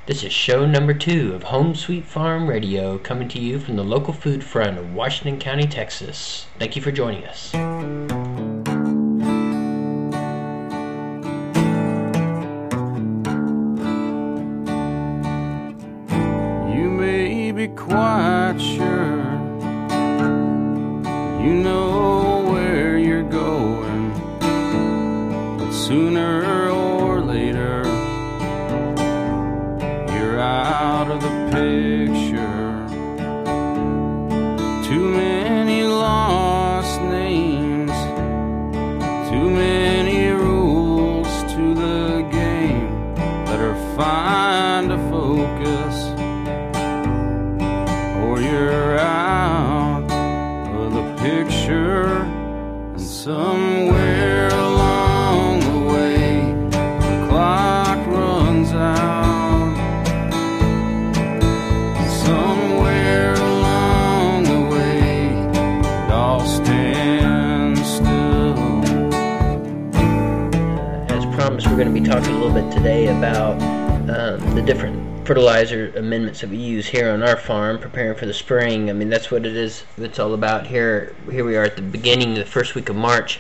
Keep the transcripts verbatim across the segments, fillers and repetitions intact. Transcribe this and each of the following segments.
This is show number two of Home Sweet Farm Radio, coming to you from the local food front of Washington County, Texas. Thank you for joining us. You may be quite sure you know where you're going, but sooner or later you're out of the picture. Too many lost names, too many rules to the game. Better find a focus, or you're out of the picture. And somewhere along the way the clock runs out. Somewhere along the way it all stands still. As promised, we're going to be talking a little bit today about um, the different fertilizer amendments that we use here on our farm, preparing for the spring. I mean, that's what it is. It's all about here. Here we are at the beginning of the first week of March,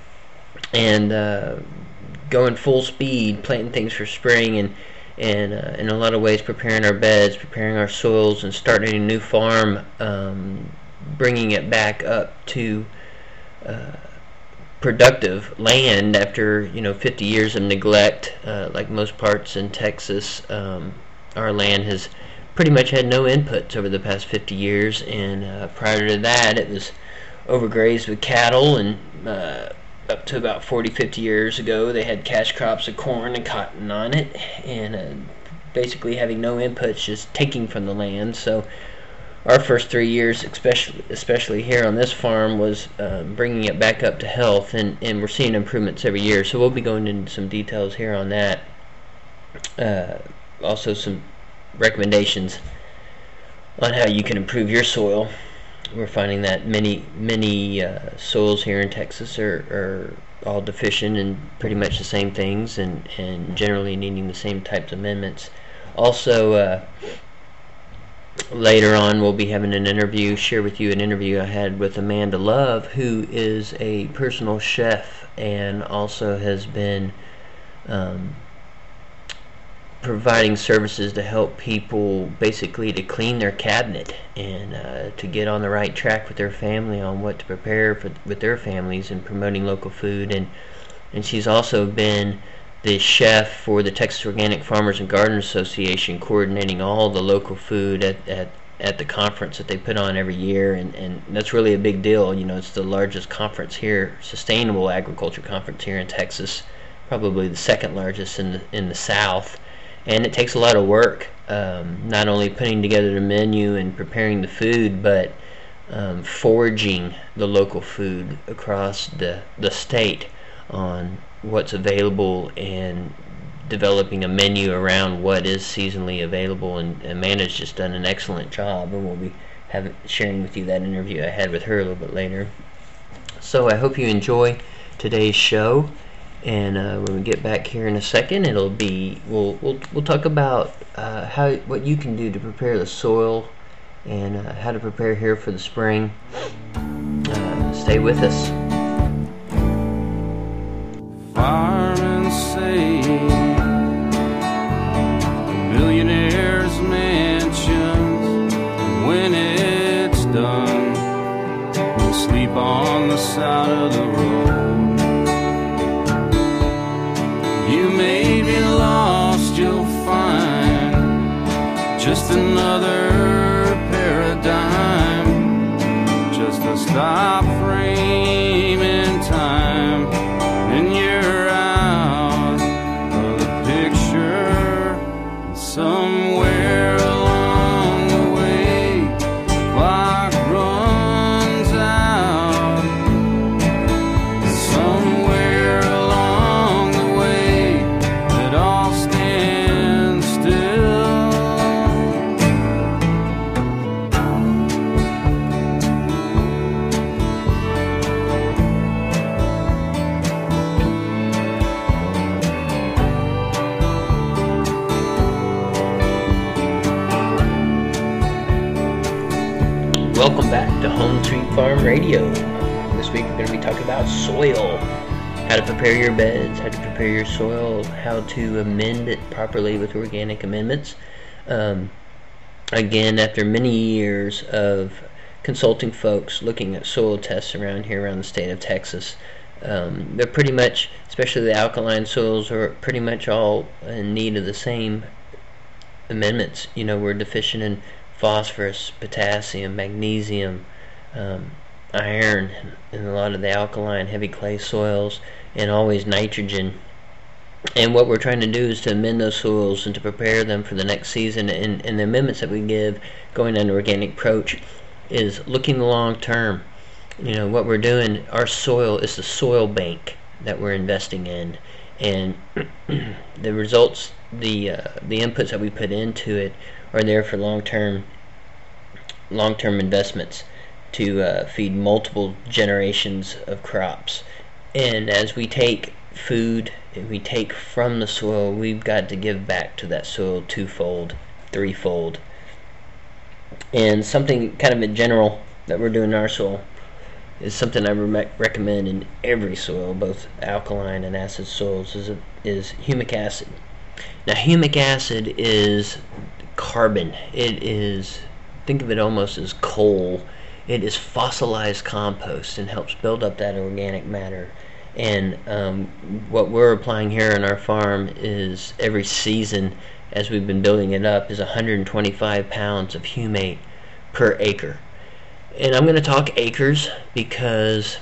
and uh, going full speed, planting things for spring, and and uh, in a lot of ways preparing our beds, preparing our soils, and starting a new farm, um, bringing it back up to uh, productive land after you know fifty years of neglect. Uh, like most parts in Texas, um, our land has pretty much had no inputs over the past fifty years, and uh, prior to that it was overgrazed with cattle, and uh, up to about forty, fifty years ago they had cash crops of corn and cotton on it, and uh, basically having no inputs, just taking from the land. So our first three years, especially especially here on this farm, was um, bringing it back up to health, and, and we're seeing improvements every year. So we'll be going into some details here on that. Uh, also some recommendations on how you can improve your soil. We're finding that many many uh, soils here in Texas are, are all deficient in pretty much the same things, and, and generally needing the same types of amendments. Also, uh, later on we'll be having an interview, share with you an interview I had with Amanda Love, who is a personal chef and also has been um, providing services to help people basically to clean their cabinet, and uh, to get on the right track with their family on what to prepare for, with their families, and promoting local food. And and she's also been the chef for the Texas Organic Farmers and Gardeners Association, coordinating all the local food at, at, at the conference that they put on every year, and, and that's really a big deal. You know, it's the largest conference here, sustainable agriculture conference here in Texas, probably the second largest in the, in the South. And it takes a lot of work, um, not only putting together the menu and preparing the food, but um, foraging the local food across the, the state on what's available, and developing a menu around what is seasonally available. And Amanda's just done an excellent job, and we'll be have, sharing with you that interview I had with her a little bit later. So I hope you enjoy today's show. And uh, when we get back here in a second, it'll be we'll we'll we'll talk about uh, how what you can do to prepare the soil, and uh, how to prepare here for the spring. Uh, stay with us. Firemen say millionaire's mansions, when it's done, we'll sleep on the side of the road. You may be lost, you'll find just another paradigm, just a stop frame in time, and you're out of the picture. And somewhere along the way the clock runs out. And somewhere along the way it all stands still. Welcome back to Home Street Farm Radio. This week we're going to be talking about soil, how to prepare your beds, how to prepare your soil, how to amend it properly with organic amendments. Um, again, after many years of consulting folks looking at soil tests around here around the state of Texas, um, they're pretty much, especially the alkaline soils, are pretty much all in need of the same amendments. You know, we're deficient in phosphorus, potassium, magnesium, um, iron in a lot of the alkaline heavy clay soils, and always nitrogen. And what we're trying to do is to amend those soils and to prepare them for the next season. And, and the amendments that we give going under organic approach is looking long term. You know, what we're doing, our soil is the soil bank that we're investing in, and the results, the uh, the inputs that we put into it are there for long-term long-term investments to uh, feed multiple generations of crops. And as we take food and we take from the soil, we've got to give back to that soil twofold, threefold. And something kind of in general that we're doing in our soil is something I re- recommend in every soil, both alkaline and acid soils, is, a, is humic acid. Now, humic acid is carbon. It is, think of it almost as coal. It is fossilized compost and helps build up that organic matter. And um, what we're applying here on our farm is every season, as we've been building it up, is one hundred twenty-five pounds of humate per acre. And I'm going to talk acres because,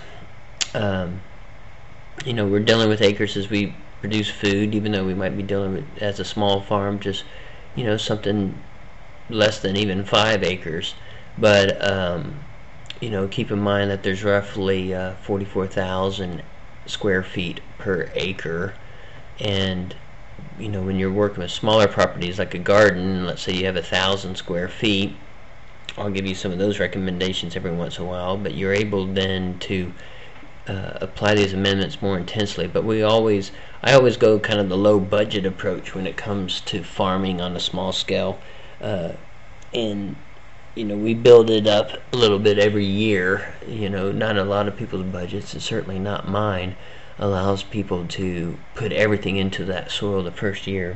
um, you know, we're dealing with acres as we produce food, even though we might be dealing with, as a small farm, just, you know, something less than even five acres. But, um, you know, keep in mind that there's roughly uh, forty-four thousand square feet per acre. And, you know, when you're working with smaller properties like a garden, let's say you have a thousand square feet, I'll give you some of those recommendations every once in a while, but you're able then to uh, apply these amendments more intensely. But we always, I always go kind of the low budget approach when it comes to farming on a small scale. Uh, and, you know, we build it up a little bit every year. You know, not a lot of people's budgets, and certainly not mine, allows people to put everything into that soil the first year.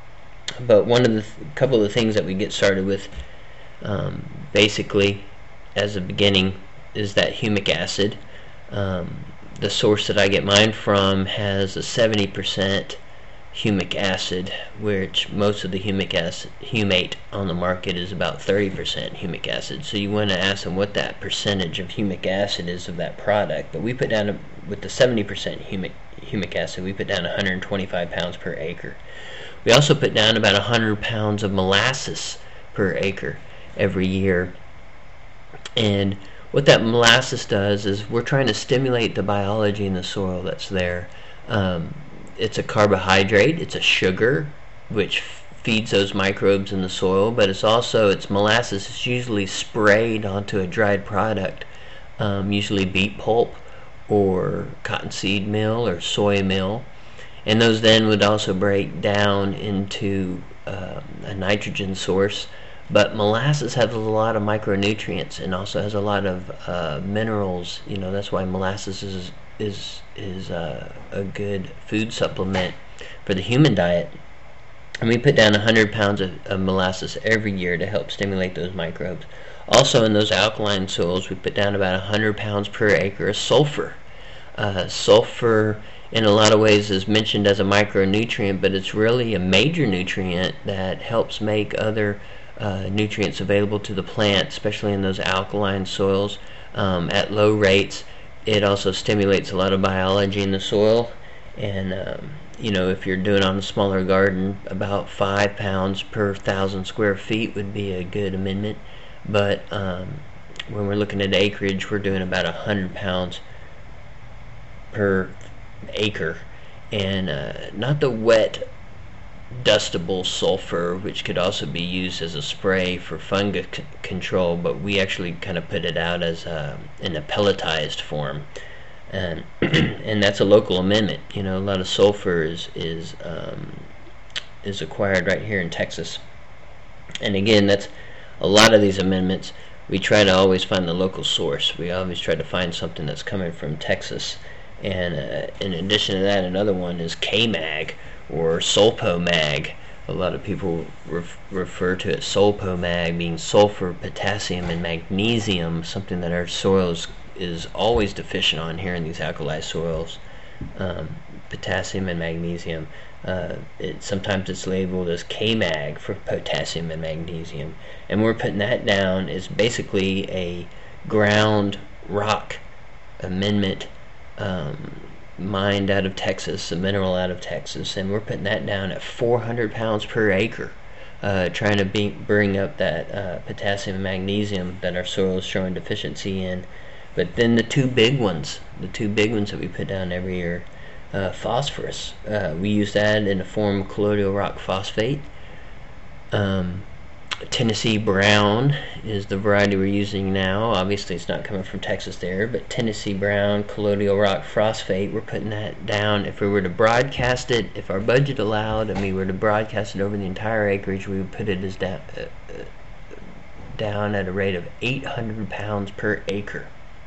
But one of the th- couple of the things that we get started with, um, basically, as a beginning, is that humic acid. Um, the source that I get mine from has a seventy percent humic acid, which most of the humic acid, humate on the market is about thirty percent humic acid. So you want to ask them what that percentage of humic acid is of that product. But we put down, a, with the seventy percent humic, humic acid, we put down one hundred twenty-five pounds per acre. We also put down about one hundred pounds of molasses per acre every year. And what that molasses does is we're trying to stimulate the biology in the soil that's there. Um, it's a carbohydrate, it's a sugar, which feeds those microbes in the soil, but it's also, it's molasses. It's usually sprayed onto a dried product, um, usually beet pulp or cottonseed meal or soy meal. And those then would also break down into uh, a nitrogen source. But molasses has a lot of micronutrients and also has a lot of uh, minerals. You know, that's why molasses is is is uh, a good food supplement for the human diet. And we put down one hundred pounds of, of molasses every year to help stimulate those microbes. Also, in those alkaline soils, we put down about one hundred pounds per acre of sulfur. Uh, sulfur, in a lot of ways, is mentioned as a micronutrient, but it's really a major nutrient that helps make other Uh, nutrients available to the plant, especially in those alkaline soils, um, at low rates. It also stimulates a lot of biology in the soil, and um, you know, if you're doing on a smaller garden, about five pounds per thousand square feet would be a good amendment. But um, when we're looking at acreage, we're doing about a hundred pounds per acre, and uh, not the wet dustable sulfur, which could also be used as a spray for fungus c- control, but we actually kind of put it out as a, in a pelletized form, and and that's a local amendment. You know, a lot of sulfur is is um, is acquired right here in Texas, and again, that's a lot of these amendments we try to always find the local source. We always try to find something that's coming from Texas. And uh, in addition to that, another one is K-Mag or Sulpo-Mag. A lot of people ref refer to it Sulpo-Mag, being sulfur, potassium, and magnesium, something that our soils is always deficient on here in these alkali soils. Um, potassium and magnesium. Uh, it, sometimes it's labeled as K-Mag for potassium and magnesium. And we're putting that down as basically a ground rock amendment um, mined out of Texas, a mineral out of Texas, and we're putting that down at four hundred pounds per acre, uh, trying to be, bring up that uh, potassium and magnesium that our soil is showing deficiency in. But then the two big ones, the two big ones that we put down every year, uh, phosphorus. Uh, we use that in the form of colloidal rock phosphate. Um, Tennessee Brown is the variety we're using now. Obviously it's not coming from Texas there, but Tennessee Brown, colloidal rock phosphate, we're putting that down. If we were to broadcast it, if our budget allowed and we were to broadcast it over the entire acreage, we would put it as down, uh, uh, down at a rate of eight hundred pounds per acre.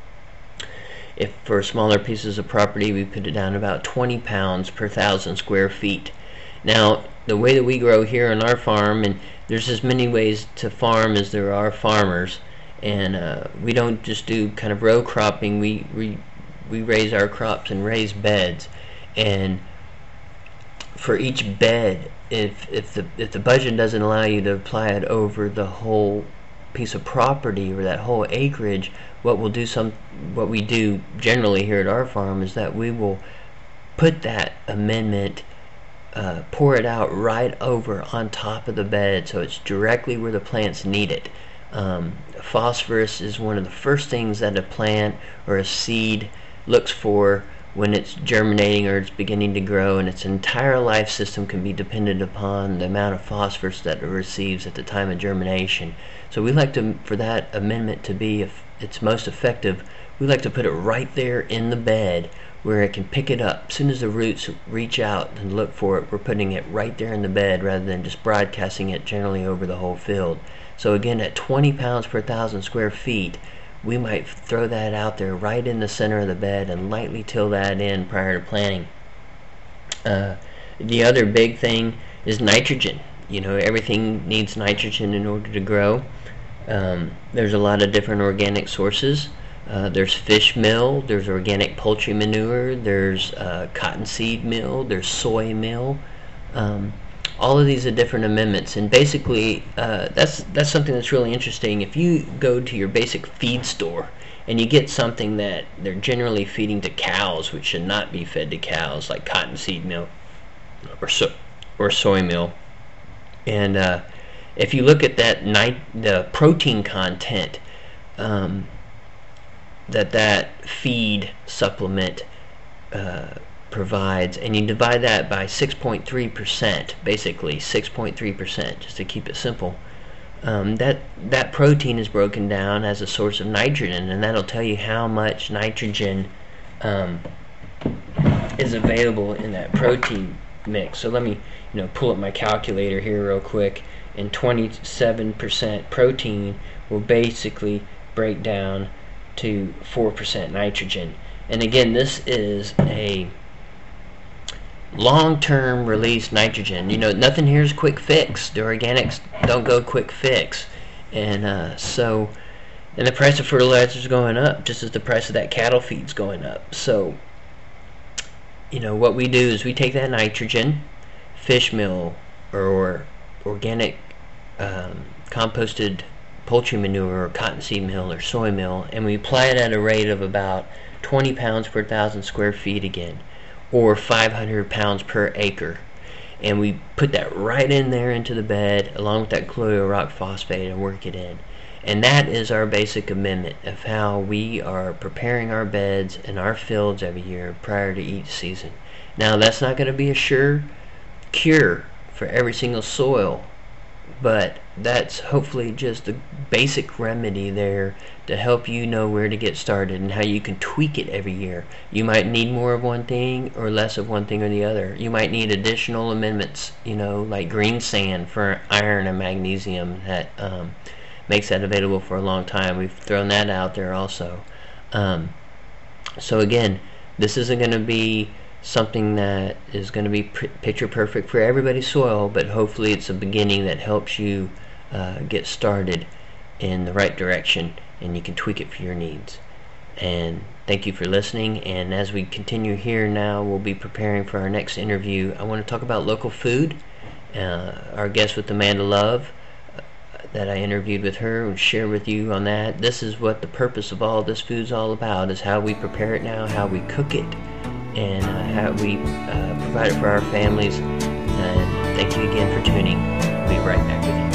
If for smaller pieces of property, we put it down about twenty pounds per thousand square feet. Now, the way that we grow here on our farm, and there's as many ways to farm as there are farmers, and uh, we don't just do kind of row cropping. We, we we raise our crops in raised beds, and for each bed, if if the if the budget doesn't allow you to apply it over the whole piece of property or that whole acreage, what we'll do some what we do generally here at our farm is that we will put that amendment, uh, pour it out right over on top of the bed, so it's directly where the plants need it. Um, phosphorus is one of the first things that a plant or a seed looks for when it's germinating or it's beginning to grow, and its entire life system can be dependent upon the amount of phosphorus that it receives at the time of germination. So we like to, for that amendment to be, if it's most effective, we like to put it right there in the bed where it can pick it up. As soon as the roots reach out and look for it, we're putting it right there in the bed rather than just broadcasting it generally over the whole field. So again, at twenty pounds per thousand square feet, we might throw that out there right in the center of the bed and lightly till that in prior to planting. Uh, the other big thing is nitrogen. You know, everything needs nitrogen in order to grow. Um, there's a lot of different organic sources. Uh, there's fish meal, there's organic poultry manure, there's uh, cottonseed meal, there's soy meal. Um, all of these are different amendments, and basically uh, that's that's something that's really interesting. If you go to your basic feed store and you get something that they're generally feeding to cows, which should not be fed to cows, like cottonseed meal or so or soy meal, and uh, if you look at that nit the protein content um, that that feed supplement uh, provides, and you divide that by six point three percent, basically six point three percent, just to keep it simple, um, that that protein is broken down as a source of nitrogen, and that'll tell you how much nitrogen um, is available in that protein mix. So let me you know pull up my calculator here real quick, and twenty-seven percent protein will basically break down to four percent nitrogen. And again, this is a long-term release nitrogen. You know, nothing here is quick fix. The organics don't go quick fix. And uh, so, and the price of fertilizer is going up, just as the price of that cattle feed's going up. So, you know, what we do is we take that nitrogen, fish meal, or organic um, composted poultry manure or cottonseed meal or soy meal, and we apply it at a rate of about twenty pounds per thousand square feet again, or five hundred pounds per acre, and we put that right in there into the bed along with that colloidal rock phosphate and work it in. And that is our basic amendment of how we are preparing our beds and our fields every year prior to each season. Now, that's not going to be a sure cure for every single soil, but that's hopefully just a basic remedy there to help you know where to get started and how you can tweak it every year. You might need more of one thing or less of one thing or the other. You might need additional amendments, you know, like green sand for iron and magnesium that um, makes that available for a long time. We've thrown that out there also. Um, so again, this isn't going to be something that is going to be pr- picture perfect for everybody's soil, but hopefully it's a beginning that helps you uh, get started in the right direction, and you can tweak it for your needs. And thank you for listening. And as we continue here now, we'll be preparing for our next interview. I want to talk about local food. Uh, our guest with Amanda Love, uh, that I interviewed with her, and share with you on that. This is what the purpose of all this food's all about, is how we prepare it now, how we cook it, and uh, how we uh, provide it for our families. And thank you again for tuning. We'll be right back with you.